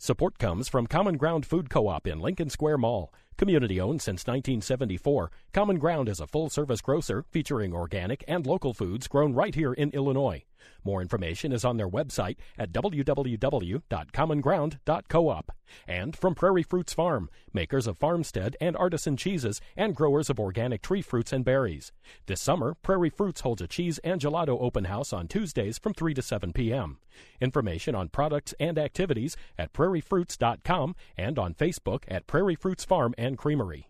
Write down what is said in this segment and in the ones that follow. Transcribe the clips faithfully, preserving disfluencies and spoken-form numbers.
Support comes from Common Ground Food Co-op in Lincoln Square Mall. Community-owned since nineteen seventy-four, Common Ground is a full-service grocer featuring organic and local foods grown right here in Illinois. More information is on their website at w w w dot common ground dot coop. And from Prairie Fruits Farm, makers of farmstead and artisan cheeses and growers of organic tree fruits and berries. This summer, Prairie Fruits holds a cheese and gelato open house on Tuesdays from three to seven p.m. Information on products and activities at prairie fruits dot com and on Facebook at Prairie Fruits Farm and Creamery.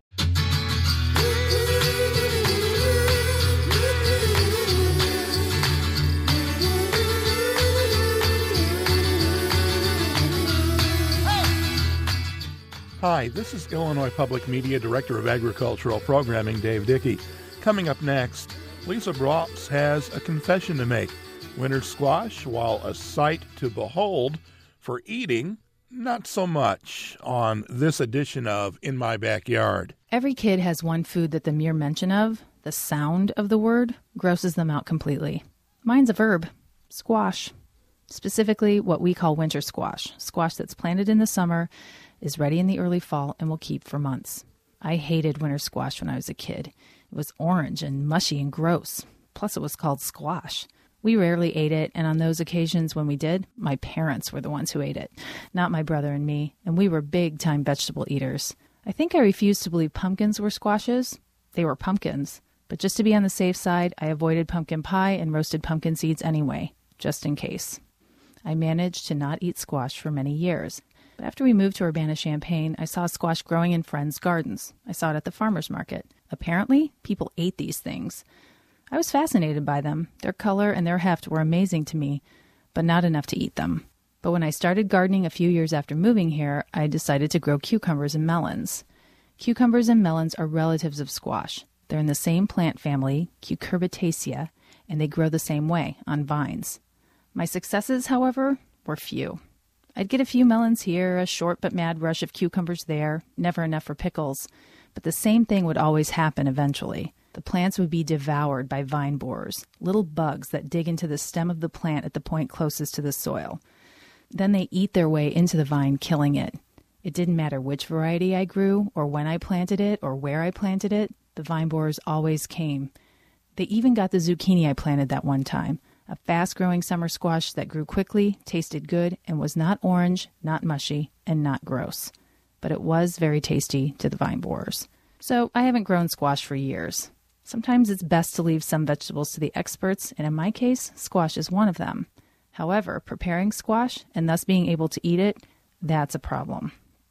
Hi, this is Illinois Public Media Director of Agricultural Programming, Dave Dickey. Coming up next, Lisa Brops has a confession to make. Winter squash, while a sight to behold for eating, not so much on this edition of In My Backyard. Every kid has one food that the mere mention of, the sound of the word, grosses them out completely. Mine's a verb, squash. Specifically, what we call winter squash, squash that's planted in the summer, is ready in the early fall, and will keep for months. I hated winter squash when I was a kid. It was orange and mushy and gross. Plus, it was called squash. We rarely ate it, and on those occasions when we did, my parents were the ones who ate it, not my brother and me, and we were big-time vegetable eaters. I think I refused to believe pumpkins were squashes. They were pumpkins. But just to be on the safe side, I avoided pumpkin pie and roasted pumpkin seeds anyway, just in case. I managed to not eat squash for many years. But after we moved to Urbana-Champaign, I saw squash growing in friends' gardens. I saw it at the farmer's market. Apparently, people ate these things. I was fascinated by them. Their color and their heft were amazing to me, but not enough to eat them. But when I started gardening a few years after moving here, I decided to grow cucumbers and melons. Cucumbers and melons are relatives of squash. They're in the same plant family, Cucurbitaceae, and they grow the same way, on vines. My successes, however, were few. I'd get a few melons here, a short but mad rush of cucumbers there, never enough for pickles. But the same thing would always happen eventually. The plants would be devoured by vine borers, little bugs that dig into the stem of the plant at the point closest to the soil. Then they eat their way into the vine, killing it. It didn't matter which variety I grew, or when I planted it, or where I planted it, the vine borers always came. They even got the zucchini I planted that one time. A fast-growing summer squash that grew quickly, tasted good, and was not orange, not mushy, and not gross. But it was very tasty to the vine borers. So I haven't grown squash for years. Sometimes it's best to leave some vegetables to the experts, and in my case, squash is one of them. However, preparing squash, and thus being able to eat it, that's a problem.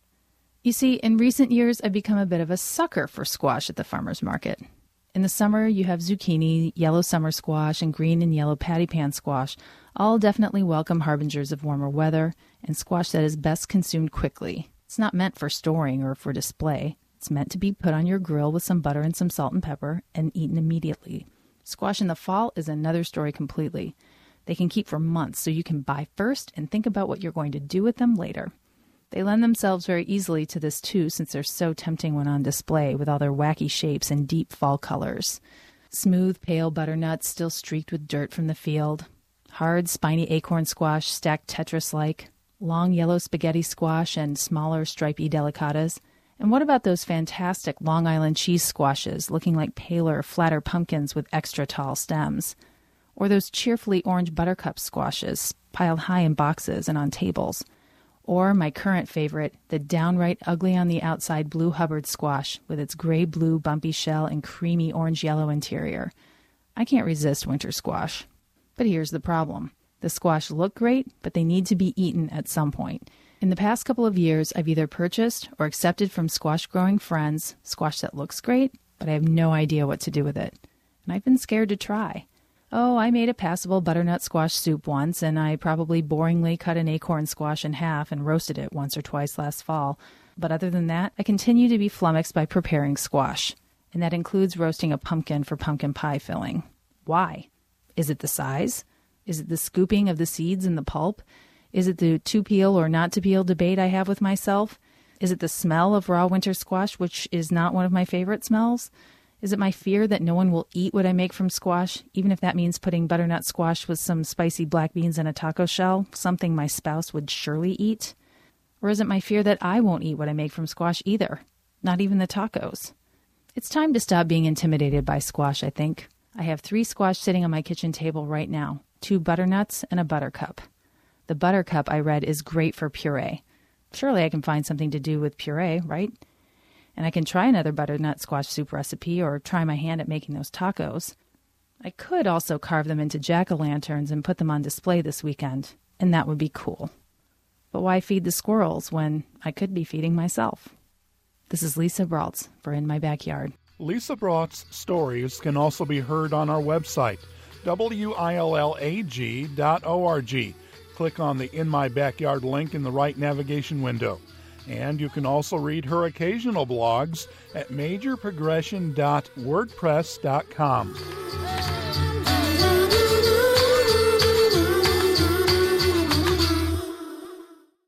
You see, in recent years, I've become a bit of a sucker for squash at the farmer's market. In the summer, you have zucchini, yellow summer squash, and green and yellow patty pan squash, all definitely welcome harbingers of warmer weather, and squash that is best consumed quickly. It's not meant for storing or for display. It's meant to be put on your grill with some butter and some salt and pepper and eaten immediately. Squash in the fall is another story completely. They can keep for months, so you can buy first and think about what you're going to do with them later. They lend themselves very easily to this too, since they're so tempting when on display with all their wacky shapes and deep fall colors. Smooth, pale butternuts still streaked with dirt from the field. Hard, spiny acorn squash stacked Tetris-like. Long yellow spaghetti squash and smaller, stripy delicatas. And what about those fantastic Long Island cheese squashes looking like paler, flatter pumpkins with extra tall stems? Or those cheerfully orange buttercup squashes piled high in boxes and on tables? Or my current favorite, the downright ugly on the outside blue Hubbard squash with its gray-blue bumpy shell and creamy orange-yellow interior. I can't resist winter squash. But here's the problem. The squash look great, but they need to be eaten at some point. In the past couple of years, I've either purchased or accepted from squash-growing friends squash that looks great, but I have no idea what to do with it. And I've been scared to try. Oh, I made a passable butternut squash soup once, and I probably boringly cut an acorn squash in half and roasted it once or twice last fall. But other than that, I continue to be flummoxed by preparing squash. And that includes roasting a pumpkin for pumpkin pie filling. Why? Is it the size? Is it the scooping of the seeds in the pulp? Is it the to peel or not to peel debate I have with myself? Is it the smell of raw winter squash, which is not one of my favorite smells? Is it my fear that no one will eat what I make from squash, even if that means putting butternut squash with some spicy black beans in a taco shell, something my spouse would surely eat? Or is it my fear that I won't eat what I make from squash either? Not even the tacos. It's time to stop being intimidated by squash, I think. I have three squash sitting on my kitchen table right now, two butternuts and a buttercup. The buttercup, I read, is great for puree. Surely I can find something to do with puree, right? And I can try another butternut squash soup recipe or try my hand at making those tacos. I could also carve them into jack-o'-lanterns and put them on display this weekend, and that would be cool. But why feed the squirrels when I could be feeding myself? This is Lisa Braultz for In My Backyard. Lisa Braultz's stories can also be heard on our website, W I L L A G dot org. Click on the In My Backyard link in the right navigation window. And you can also read her occasional blogs at major progression dot wordpress dot com.